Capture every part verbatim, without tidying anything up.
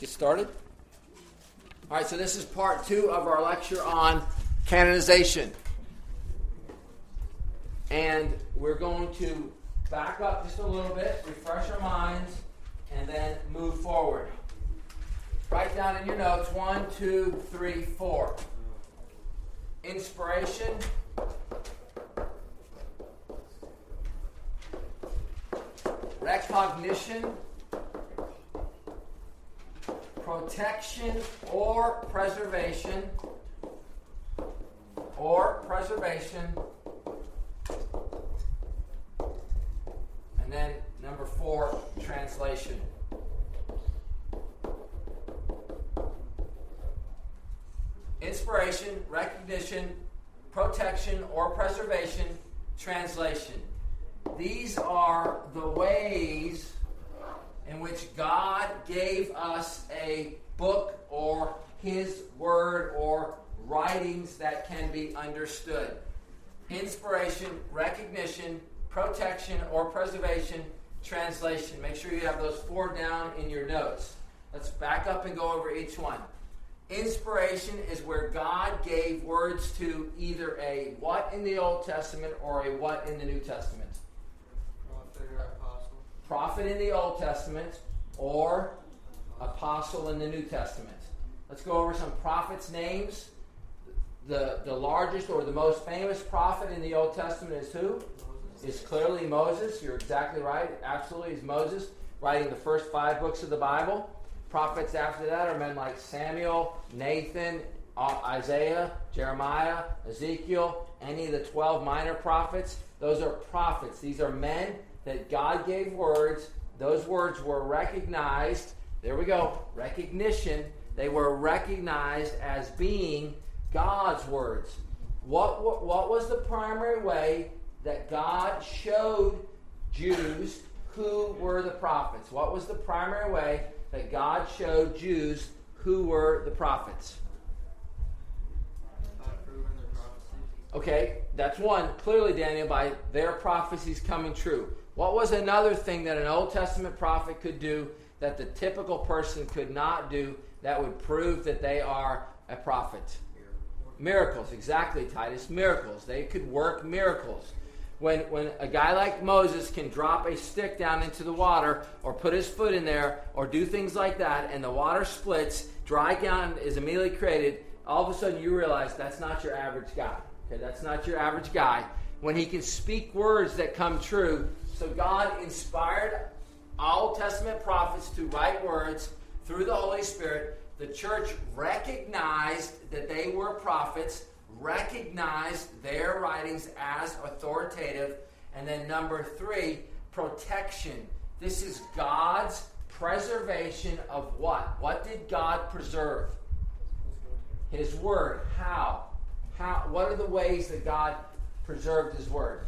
Get started? All right, so this is part two of our lecture on canonization. And we're going to back up just a little bit, refresh our minds, and then move forward. Write down in your notes one, two, three, four. Inspiration. Recognition. Protection or preservation. Or preservation. And then number four, translation. Inspiration, recognition, protection or preservation, translation. These are the ways in which God gave us a book or His Word or writings that can be understood. Inspiration, recognition, protection or preservation, translation. Make sure you have those four down in your notes. Let's back up and go over each one. Inspiration is where God gave words to either a what in the Old Testament or a what in the New Testament. Prophet or apostle. Prophet in the Old Testament or apostle in the New Testament. Let's go over some prophets' names. The, the largest or the most famous prophet in the Old Testament is who? Is clearly Moses. You're exactly right. Absolutely, is Moses, writing the first five books of the Bible. Prophets after that are men like Samuel, Nathan, Isaiah, Jeremiah, Ezekiel, any of the twelve minor prophets. Those are prophets. These are men that God gave words. Those words were recognized. There we go. Recognition. They were recognized as being God's words. What, what, what was the primary way that God showed Jews who were the prophets? What was the primary way that God showed Jews who were the prophets? By proving their prophecies. Okay, that's one. Clearly, Daniel, by their prophecies coming true. What was another thing that an Old Testament prophet could do that the typical person could not do that would prove that they are a prophet? Miracles, exactly, Titus. Miracles. They could work miracles. When when a guy like Moses can drop a stick down into the water or put his foot in there or do things like that and the water splits, dry ground is immediately created, all of a sudden you realize that's not your average guy. Okay, that's not your average guy. When he can speak words that come true, so God inspired Old Testament prophets to write words through the Holy Spirit. The church recognized that they were prophets, recognized their writings as authoritative. And then number three, protection. This is God's preservation of what? What did God preserve? His Word. How? How? What are the ways that God preserved His Word?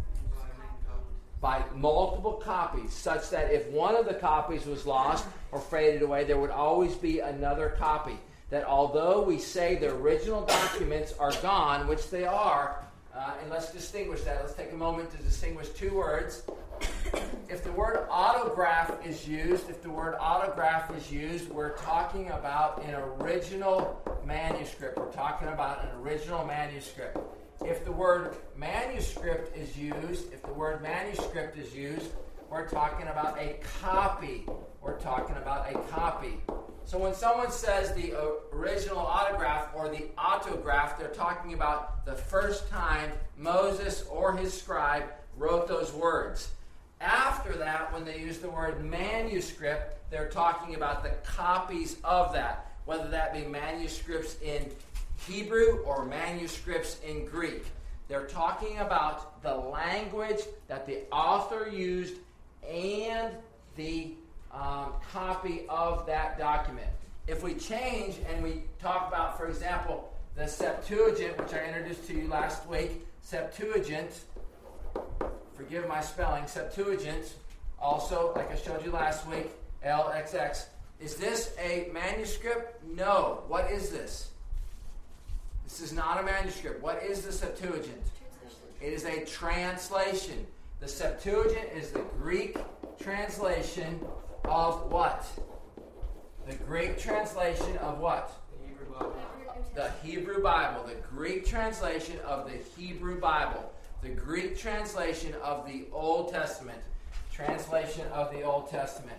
By multiple copies, such that if one of the copies was lost or faded away, there would always be another copy. That although we say the original documents are gone, which they are, uh, and let's distinguish that. Let's take a moment to distinguish two words. If the word autograph is used, if the word autograph is used, we're talking about an original manuscript. We're talking about an original manuscript. If the word manuscript is used, if the word manuscript is used, we're talking about a copy. We're talking about a copy. So when someone says the original autograph or the autograph, they're talking about the first time Moses or his scribe wrote those words. After that, when they use the word manuscript, they're talking about the copies of that, whether that be manuscripts in Hebrew or manuscripts in Greek. They're talking about the language that the author used and the um, copy of that document. If we change and we talk about, for example, the Septuagint, which I introduced to you last week, Septuagint, forgive my spelling, Septuagint, also, like I showed you last week, L X X. Is this a manuscript? No. What is this? This is not a manuscript. What is the Septuagint? It is a translation. The Septuagint is the Greek translation of what? The Greek translation of what? The Hebrew Bible. The Hebrew Bible. The Greek translation of the Hebrew Bible. The Greek translation of the Old Testament. Translation of the Old Testament.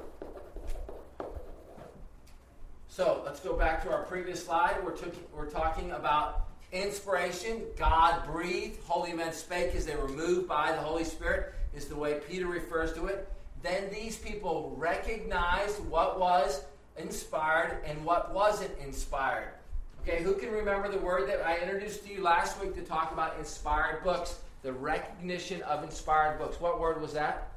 So let's go back to our previous slide. We're, took, we're talking about inspiration. God breathed. Holy men spake as they were moved by the Holy Spirit, is the way Peter refers to it. Then these people recognized what was inspired and what wasn't inspired. Okay, who can remember the word that I introduced to you last week to talk about inspired books? The recognition of inspired books. What word was that?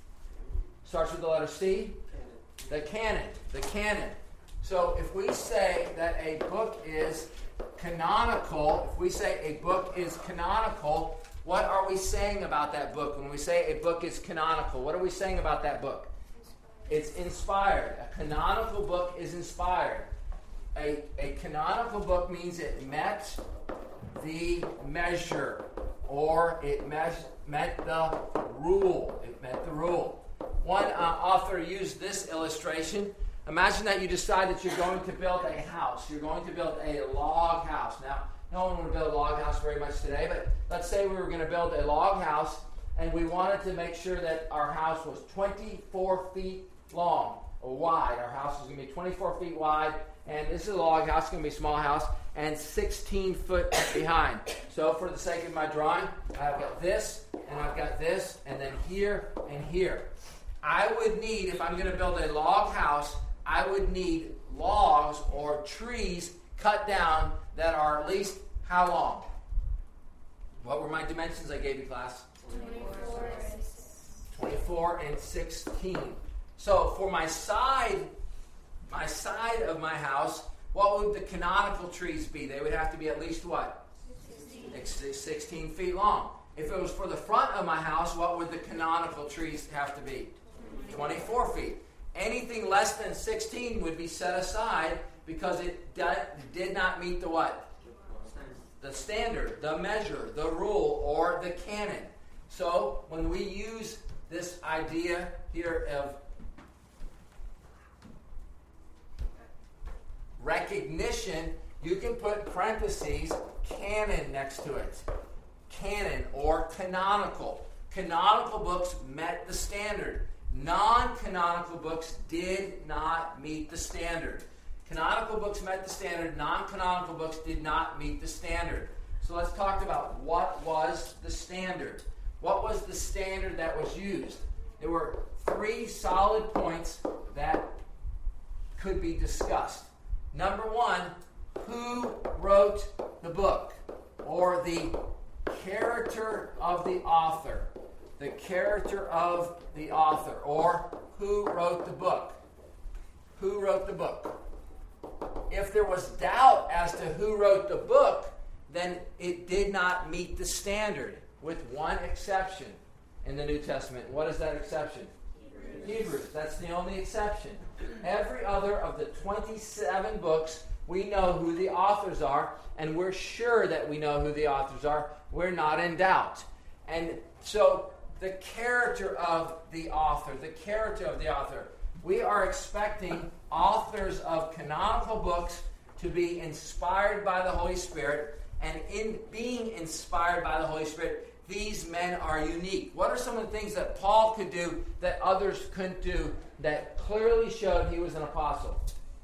Starts with the letter C? The canon. The canon. So if we say that a book is canonical, if we say a book is canonical, what are we saying about that book? When we say a book is canonical, what are we saying about that book? It's inspired. A canonical book is inspired. A, a canonical book means it met the measure, or it mes- met the rule. It met the rule. One uh, author used this illustration. Imagine that you decide that you're going to build a house. You're going to build a log house. Now, no one would build a log house very much today, but let's say we were going to build a log house, and we wanted to make sure that our house was twenty-four feet long or wide. Our house is going to be twenty-four feet wide, and this is a log house, it's going to be a small house, and sixteen foot behind. So for the sake of my drawing, I've got this, and I've got this, and then here and here. I would need, if I'm going to build a log house, I would need logs or trees cut down that are at least how long? What were my dimensions I gave you, class? twenty-four. twenty-four and sixteen. So for my side, my side of my house, what would the canonical trees be? They would have to be at least what? sixteen. sixteen feet long. If it was for the front of my house, what would the canonical trees have to be? twenty-four feet. Anything less than sixteen would be set aside because it did not meet the what? The standard, the measure, the rule, or the canon. So when we use this idea here of recognition, you can put parentheses canon next to it. Canon or canonical. Canonical books met the standard. Non-canonical books did not meet the standard. Canonical books met the standard. Non-canonical books did not meet the standard. So let's talk about what was the standard. What was the standard that was used? There were three solid points that could be discussed. Number one, who wrote the book? Or the character of the author. The character of the author, or who wrote the book. Who wrote the book? If there was doubt as to who wrote the book, then it did not meet the standard, with one exception in the New Testament. What is that exception? Hebrews. Hebrews. That's the only exception. Every other of the twenty-seven books, we know who the authors are, and we're sure that we know who the authors are. We're not in doubt. And so the character of the author, the character of the author. We are expecting authors of canonical books to be inspired by the Holy Spirit, and in being inspired by the Holy Spirit, these men are unique. What are some of the things that Paul could do that others couldn't do that clearly showed he was an apostle?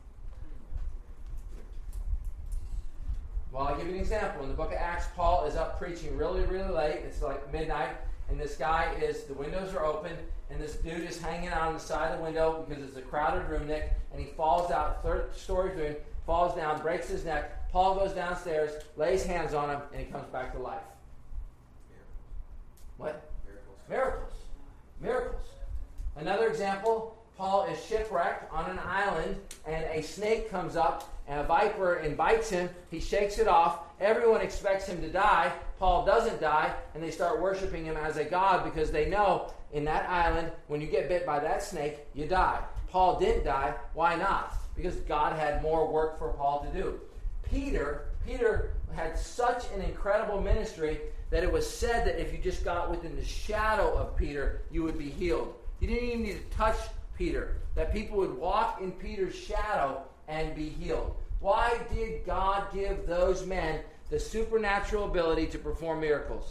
Well, I'll give you an example. In the book of Acts, Paul is up preaching really, really late. It's like midnight. And this guy is, the windows are open, and this dude is hanging out on the side of the window because it's a crowded room, Nick, and he falls out, third story to him, falls down, breaks his neck. Paul goes downstairs, lays hands on him, and he comes back to life. What? Miracles. Miracles. Miracles. Another example, Paul is shipwrecked on an island, and a snake comes up, and a viper and bites him. He shakes it off. Everyone expects him to die. Paul doesn't die, and they start worshiping him as a god because they know in that island, when you get bit by that snake, you die. Paul didn't die. Why not? Because God had more work for Paul to do. Peter, Peter had such an incredible ministry that it was said that if you just got within the shadow of Peter, you would be healed. You didn't even need to touch Peter. that people would walk in Peter's shadow and be healed. Why did God give those men the supernatural ability to perform miracles?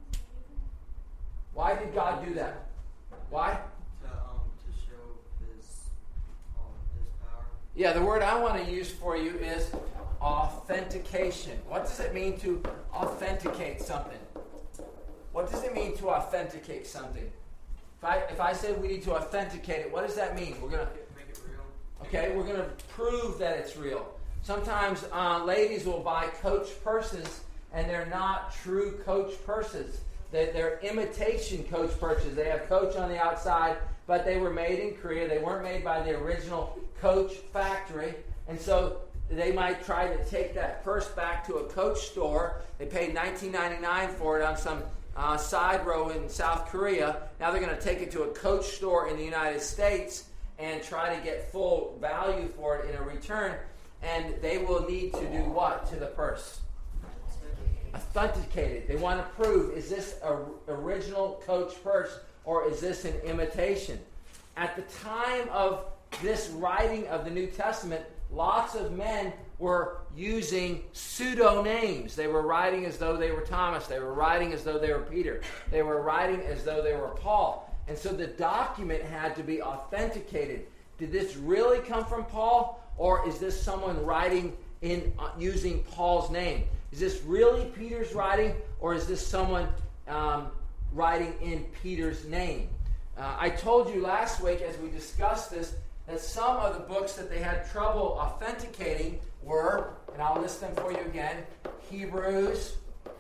Why did God do that? Why? To, um, to show his, um, his power. Yeah, the word I want to use for you is authentication. What does it mean to authenticate something? What does it mean to authenticate something? If I if I say we need to authenticate it, what does that mean? We're gonna Make it real. okay. We're gonna prove that it's real. Sometimes uh, ladies will buy Coach purses, and they're not true Coach purses. They, they're imitation Coach purses. They have Coach on the outside, but they were made in Korea. They weren't made by the original Coach factory, and so they might try to take that purse back to a Coach store. They paid nineteen ninety-nine for it on some uh, side row in South Korea. Now they're going to take it to a Coach store in the United States and try to get full value for it in a return. And they will need to do what to the purse? Authenticate it. They want to prove, is this a original Coach purse or is this an imitation? At the time of this writing of the New Testament, lots of men were using pseudo names. They were writing as though they were Thomas. They were writing as though they were Peter. They were writing as though they were Paul. And so the document had to be authenticated. Did this really come from Paul, or is this someone writing in uh, using Paul's name? Is this really Peter's writing, or is this someone um, writing in Peter's name? Uh, I told you last week as we discussed this that some of the books that they had trouble authenticating were, and I'll list them for you again, Hebrews,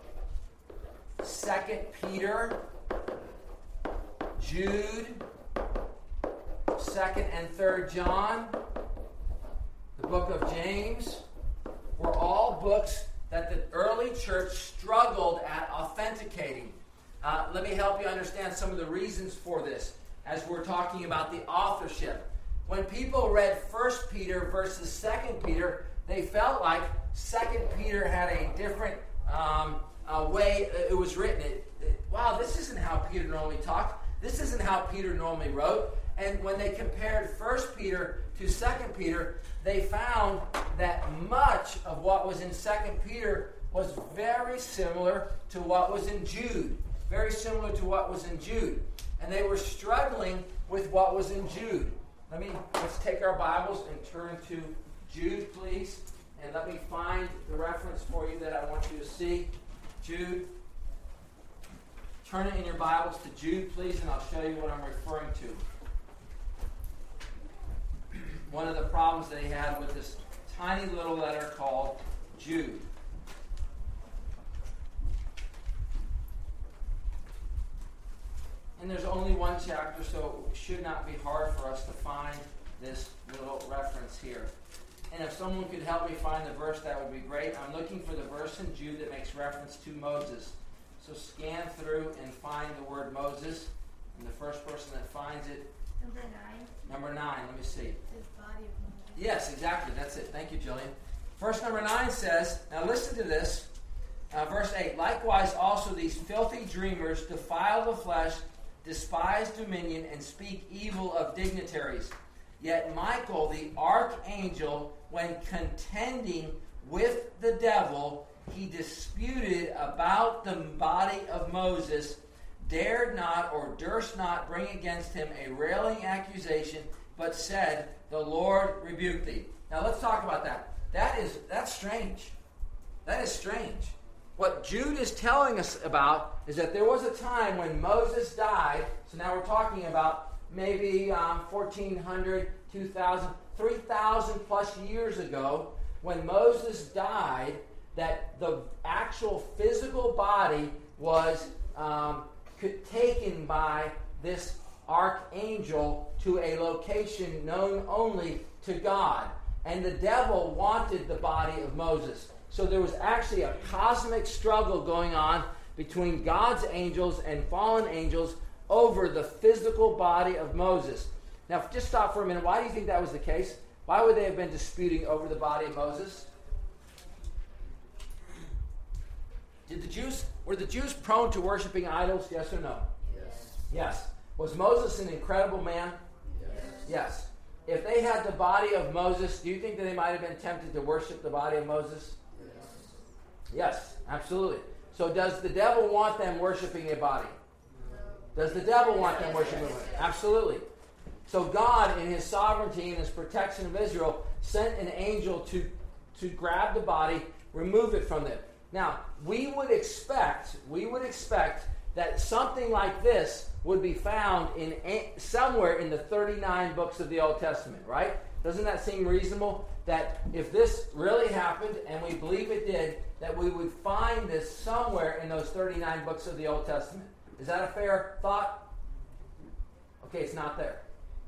Second Peter, Jude, Second and Third John, the book of James, were all books that the early church struggled at authenticating. Uh, let me help you understand some of the reasons for this as we're talking about the authorship. When people read First Peter versus Second Peter, they felt like Second Peter had a different um, uh, way it was written. It, it, wow, this isn't how Peter normally talked. This isn't how Peter normally wrote. And when they compared First Peter to Second Peter, they found that much of what was in Second Peter was very similar to what was in Jude. Very similar to what was in Jude. And they were struggling with what was in Jude. Let me, let's take our Bibles and turn to Jude, please. And let me find the reference for you that I want you to see. Jude. Turn it in your Bibles to Jude, please, and I'll show you what I'm referring to. One of the problems they had with this tiny little letter called Jude. And there's only one chapter, so it should not be hard for us to find this little reference here. And if someone could help me find the verse, that would be great. I'm looking for the verse in Jude that makes reference to Moses. So scan through and find the word Moses. And the first person that finds it. Number nine. Number nine, let me see. His body of Moses. Yes, exactly. That's it. Thank you, Jillian. Verse number nine says, now listen to this. Uh, verse eight, likewise also these filthy dreamers defile the flesh, despise dominion, and speak evil of dignitaries. Yet Michael, the archangel, when contending with the devil, he disputed about the body of Moses, dared not or durst not bring against him a railing accusation, but said, the Lord rebuked thee. Now let's talk about that. That is, that's strange. That is strange. What Jude is telling us about is that there was a time when Moses died. So now we're talking about maybe um, fourteen hundred, two thousand, three thousand plus years ago, when Moses died, that the actual physical body was um, taken by this archangel to a location known only to God. And the devil wanted the body of Moses. So there was actually a cosmic struggle going on between God's angels and fallen angels over the physical body of Moses. Now, just stop for a minute. Why do you think that was the case? Why would they have been disputing over the body of Moses? Did the Jews, were the Jews prone to worshiping idols? Yes or no? Yes. Yes. Was Moses an incredible man? Yes. Yes. if they had the body of Moses, do you think that they might have been tempted to worship the body of Moses? Yes, absolutely. So does the devil want them worshiping a body? Does the devil want them worshiping a body? Absolutely. So God, in his sovereignty and his protection of Israel, sent an angel to, to grab the body, remove it from them. Now, we would expect, we would expect that something like this would be found in a, somewhere in the thirty-nine books of the Old Testament, right? Doesn't that seem reasonable? That if this really happened, and we believe it did, that we would find this somewhere in those thirty-nine books of the Old Testament. Is that a fair thought? Okay, it's not there.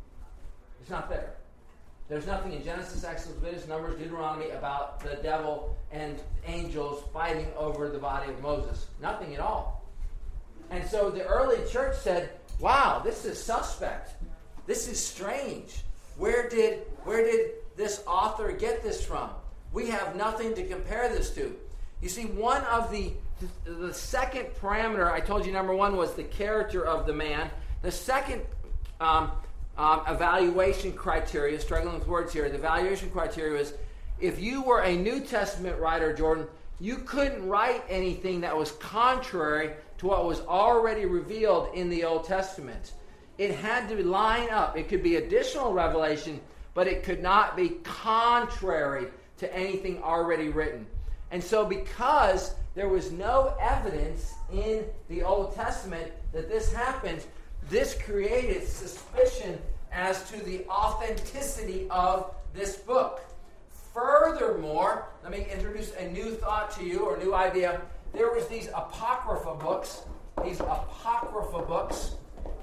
It's not there. There's nothing in Genesis, Exodus, Leviticus, Numbers, Deuteronomy about the devil and angels fighting over the body of Moses. Nothing at all. And so the early church said, wow, this is suspect. This is strange. Where did, where did this author get this from? We have nothing to compare this to. You see, one of the, the second parameter, I told you number one was the character of the man. The second um, um, evaluation criteria, struggling with words here, the evaluation criteria is if you were a New Testament writer, Jordan, you couldn't write anything that was contrary to what was already revealed in the Old Testament. It had to line up. It could be additional revelation, but it could not be contrary to anything already written. And so because there was no evidence in the Old Testament that this happened, this created suspicion as to the authenticity of this book. Furthermore, let me introduce a new thought to you, or a new idea. There was these Apocrypha books, these Apocrypha books.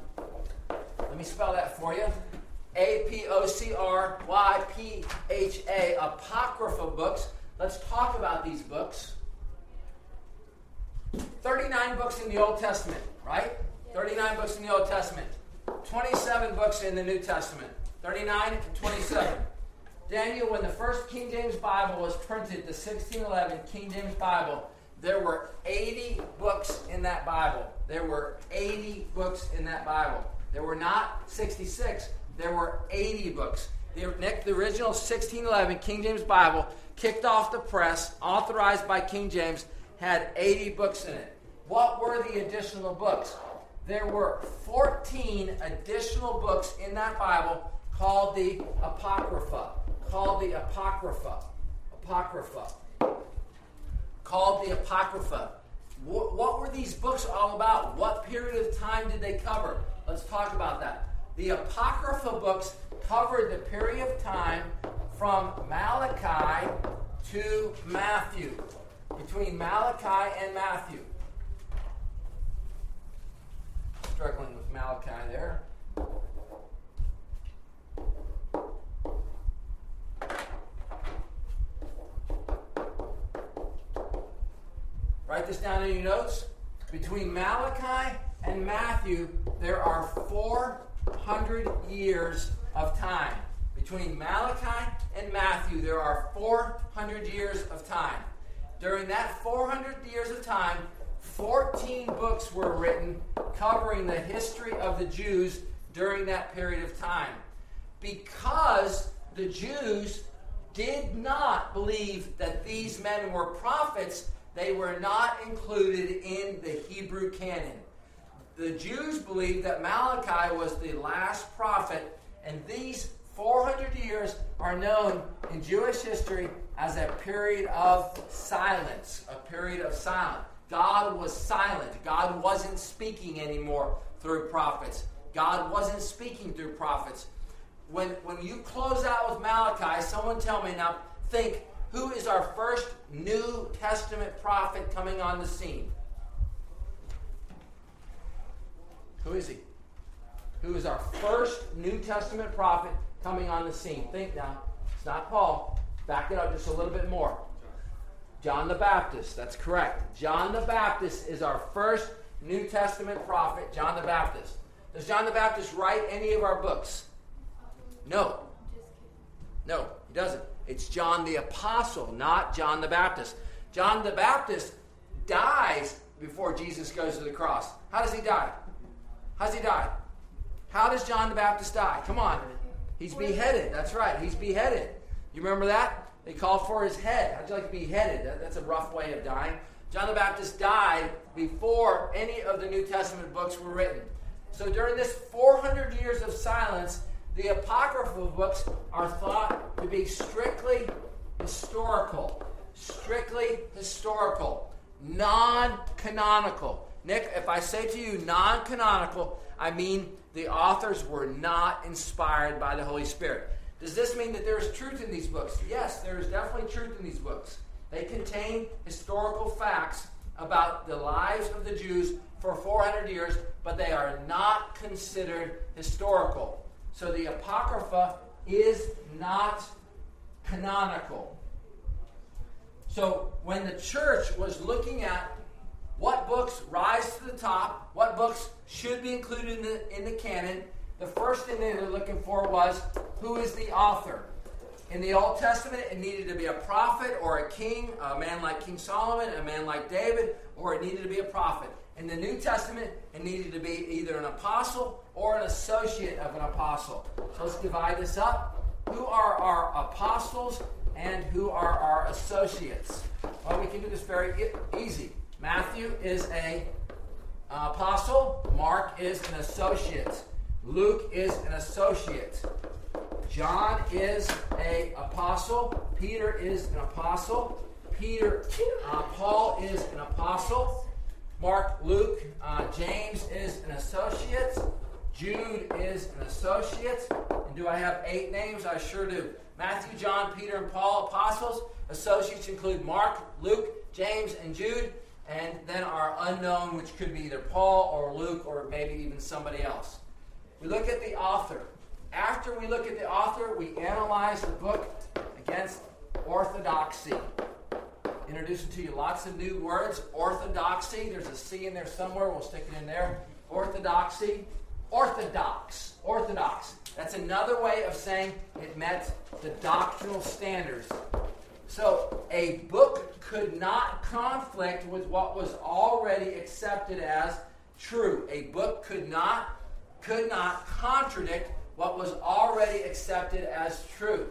Let me spell that for you. A P O C R Y P H A, Apocrypha books. Let's talk about these books. thirty-nine books in the Old Testament, right? thirty-nine books in the Old Testament. twenty-seven books in the New Testament. thirty-nine and twenty-seven. Daniel, when the first King James Bible was printed, the sixteen eleven King James Bible, there were eighty books in that Bible. There were eighty books in that Bible. There were not sixty-six. There were eighty books. The, the original sixteen eleven King James Bible, kicked off the press, authorized by King James, had eighty books in it. What were the additional books? There were fourteen additional books in that Bible called the Apocrypha. Called the Apocrypha. Apocrypha. Called the Apocrypha. What, what were these books all about? What period of time did they cover? Let's talk about that. The Apocrypha books covered the period of time from Malachi to Matthew. Between Malachi and Matthew. Struggling with Malachi there. Write this down in your notes. Between Malachi and Matthew, there are four hundred years of time. Between Malachi and Matthew, there are four hundred years of time. During that four hundred years of time, fourteen books were written covering the history of the Jews during that period of time. Because the Jews did not believe that these men were prophets, they were not included in the Hebrew canon. The Jews believed that Malachi was the last prophet, and these four hundred years are known in Jewish history as a period of silence, a period of silence. God was silent. God wasn't speaking anymore through prophets. God wasn't speaking through prophets. When, when you close out with Malachi, someone tell me now, think, who is our first New Testament prophet coming on the scene? Who is he? Who is our first New Testament prophet coming on the scene? Think now. It's not Paul. Back it up just a little bit more. John the Baptist. That's correct. John the Baptist is our first New Testament prophet. John the Baptist. Does John the Baptist write any of our books? No. No, he doesn't. It's John the Apostle, not John the Baptist. John the Baptist dies before Jesus goes to the cross. How does he die? How does he die? How does John the Baptist die? Come on. He's beheaded. That's right. He's beheaded. You remember that? They called for his head. How'd you like to be beheaded? That, that's a rough way of dying. John the Baptist died before any of the New Testament books were written. So during this four hundred years of silence, the apocryphal books are thought to be strictly historical. Strictly historical. Non-canonical. Nick, if I say to you non-canonical, I mean the authors were not inspired by the Holy Spirit. Does this mean that there is truth in these books? Yes, there is definitely truth in these books. They contain historical facts about the lives of the Jews for four hundred years, but they are not considered historical. So the Apocrypha is not canonical. So when the church was looking at what books rise to the top, what books should be included in the, in the canon, the first thing they were looking for was, who is the author? In the Old Testament, it needed to be a prophet or a king, a man like King Solomon, a man like David, or it needed to be a prophet. In the New Testament, it needed to be either an apostle or an associate of an apostle. So let's divide this up. Who are our apostles and who are our associates? Well, we can do this very e- easy. Matthew is an apostle. Mark is an associate. Luke is an associate. John is an apostle. Peter is an apostle. Peter, uh, Paul is an apostle. Mark, Luke, uh, James is an associate. Jude is an associate. And do I have eight names? I sure do. Matthew, John, Peter, and Paul, apostles. Associates include Mark, Luke, James, and Jude. And then our unknown, which could be either Paul or Luke or maybe even somebody else. We look at the author. After we look at the author, we analyze the book against orthodoxy. Introducing to you lots of new words. Orthodoxy. There's a C in there somewhere. We'll stick it in there. Orthodoxy. Orthodox. Orthodox. That's another way of saying it met the doctrinal standards. So a book could not conflict with what was already accepted as true. A book could not, could not contradict what was already accepted as true.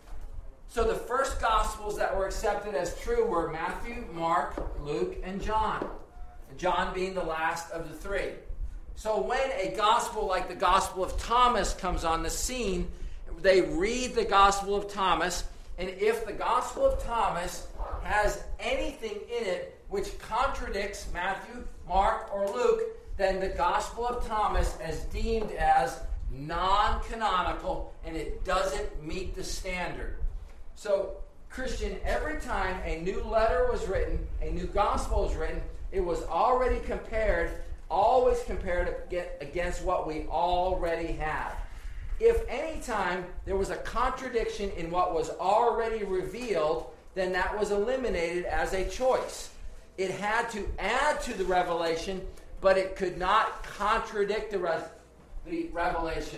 So the first Gospels that were accepted as true were Matthew, Mark, Luke, and John. John being the last of the three. So when a Gospel like the Gospel of Thomas comes on the scene, they read the Gospel of Thomas, and if the Gospel of Thomas has anything in it which contradicts Matthew, Mark, or Luke, then the Gospel of Thomas is deemed as non-canonical, and it doesn't meet the standard. So, Christian, every time a new letter was written, a new gospel was written, it was already compared, always compared against what we already have. If any time there was a contradiction in what was already revealed, then that was eliminated as a choice. It had to add to the revelation, but it could not contradict the, re- the revelation.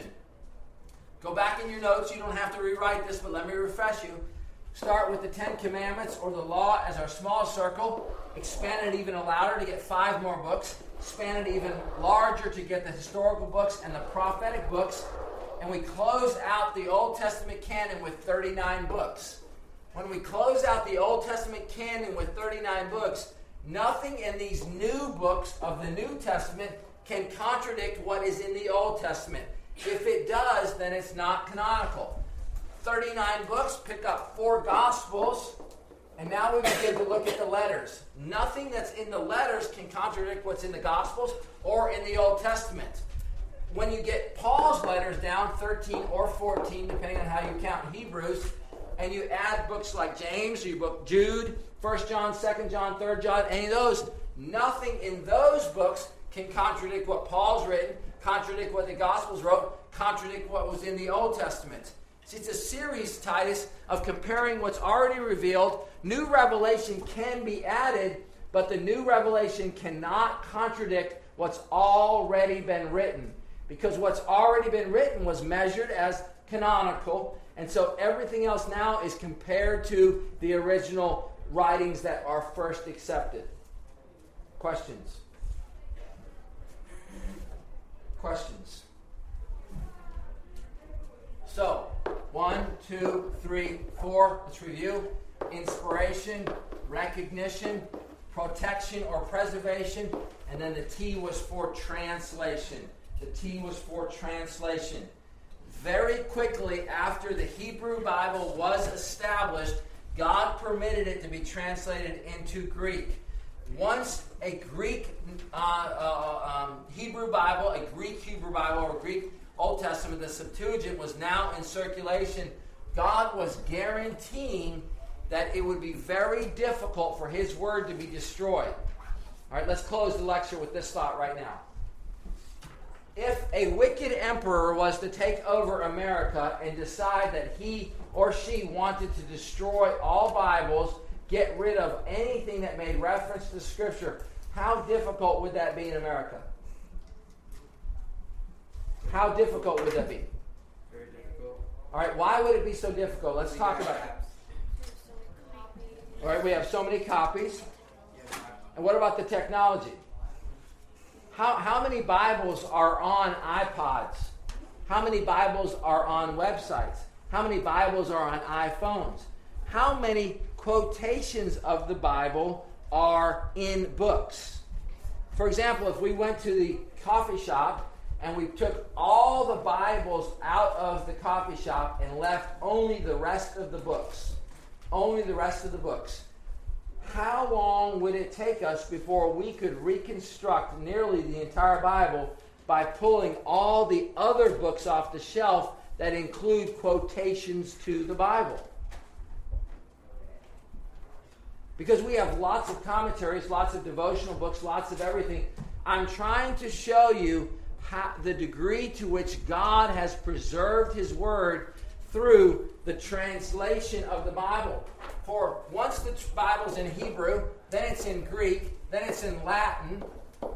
Go back in your notes. You don't have to rewrite this, but let me refresh you. Start with the Ten Commandments or the law as our small circle. Expand it even louder to get five more books. Expand it even larger to get the historical books and the prophetic books. And we close out the Old Testament canon with thirty-nine books. When we close out the Old Testament canon with thirty-nine books, nothing in these new books of the New Testament can contradict what is in the Old Testament. If it does, then it's not canonical. thirty-nine books, pick up four Gospels, and now we begin to look at the letters. Nothing that's in the letters can contradict what's in the Gospels or in the Old Testament. When you get Paul's letters down, thirteen or fourteen, depending on how you count in Hebrews, and you add books like James, or you book Jude, First John, Second John, Third John, any of those, nothing in those books can contradict what Paul's written, contradict what the Gospels wrote, contradict what was in the Old Testament. See, it's a series, Titus, of comparing what's already revealed. New revelation can be added, but the new revelation cannot contradict what's already been written. Because what's already been written was measured as canonical, and so everything else now is compared to the original writings that are first accepted. Questions? Questions? So, one, two, three, four. Let's review. Inspiration, recognition, protection or preservation, and then the T was for translation. The T was for translation. Very quickly after the Hebrew Bible was established, God permitted it to be translated into Greek. Once a Greek uh, uh, um, Hebrew Bible, a Greek Hebrew Bible, or Greek Old Testament, the Septuagint, was now in circulation, God was guaranteeing that it would be very difficult for His Word to be destroyed. All right, let's close the lecture with this thought right now. If a wicked emperor was to take over America and decide that he or she wanted to destroy all Bibles, get rid of anything that made reference to Scripture, how difficult would that be in America? How difficult would that be? Very difficult. All right, why would it be so difficult? Let's talk about it. All right, we have so many copies. And what about the technology? How, how many Bibles are on iPods? How many Bibles are on websites? How many Bibles are on iPhones? How many quotations of the Bible are in books? For example, if we went to the coffee shop and we took all the Bibles out of the coffee shop and left only the rest of the books, only the rest of the books, how long would it take us before we could reconstruct nearly the entire Bible by pulling all the other books off the shelf that include quotations to the Bible? Because we have lots of commentaries, lots of devotional books, lots of everything. I'm trying to show you how, the degree to which God has preserved His Word through the translation of the Bible. For once the Bible's in Hebrew, then it's in Greek, then it's in Latin,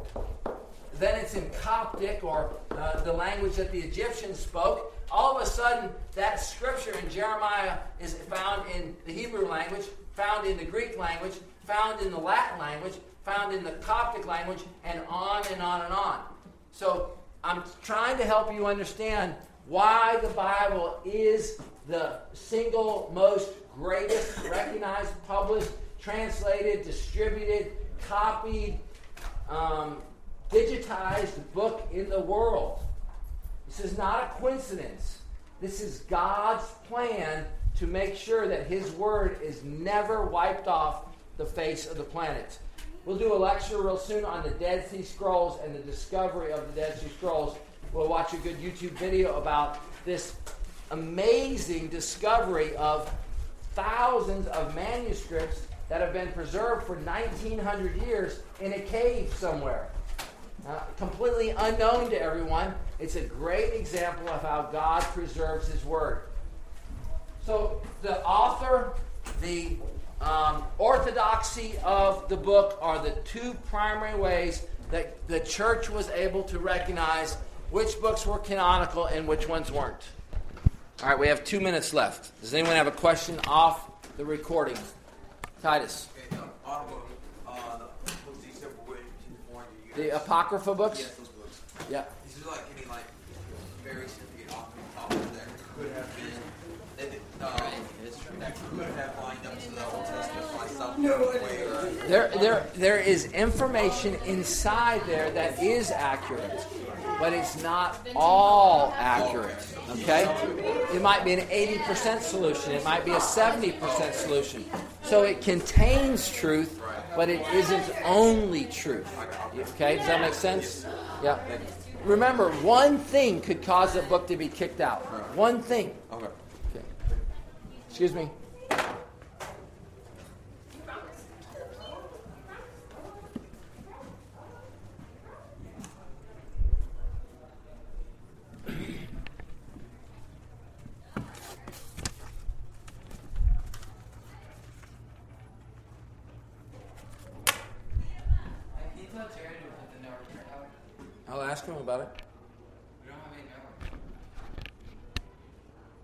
then it's in Coptic, or uh, the language that the Egyptians spoke. All of a sudden, that scripture in Jeremiah is found in the Hebrew language, found in the Greek language, found in the Latin language, found in the Coptic language, and on and on and on. So I'm trying to help you understand why the Bible is the single most greatest, recognized, published, translated, distributed, copied, um, digitized book in the world. This is not a coincidence. This is God's plan to make sure that His Word is never wiped off the face of the planet. We'll do a lecture real soon on the Dead Sea Scrolls and the discovery of the Dead Sea Scrolls. We'll watch a good YouTube video about this amazing discovery of thousands of manuscripts that have been preserved for nineteen hundred years in a cave somewhere. Uh, completely unknown to everyone. It's a great example of how God preserves His Word. So the author, the um, orthodoxy of the book are the two primary ways that the church was able to recognize which books were canonical and which ones weren't. All right, we have two minutes left. Does anyone have a question off the recording? Titus. Okay, um, Audible, uh, the books that you separated into four hundred The years. Apocrypha books? Yes, those books. Yeah. Is there like any like very significant authors that could have been that, um, that could have lined up to the Old Testament by some way? Or, There, there, there is information inside there that is accurate, but it's not all accurate. Okay? It might be an eighty percent solution. It might be a seventy percent solution. So it contains truth, but it isn't only truth. Okay? Does that make sense? Yeah. Remember, one thing could cause a book to be kicked out. One thing. okay. Okay. Excuse me. Can you tell Jared to put the number out? I'll ask him about it.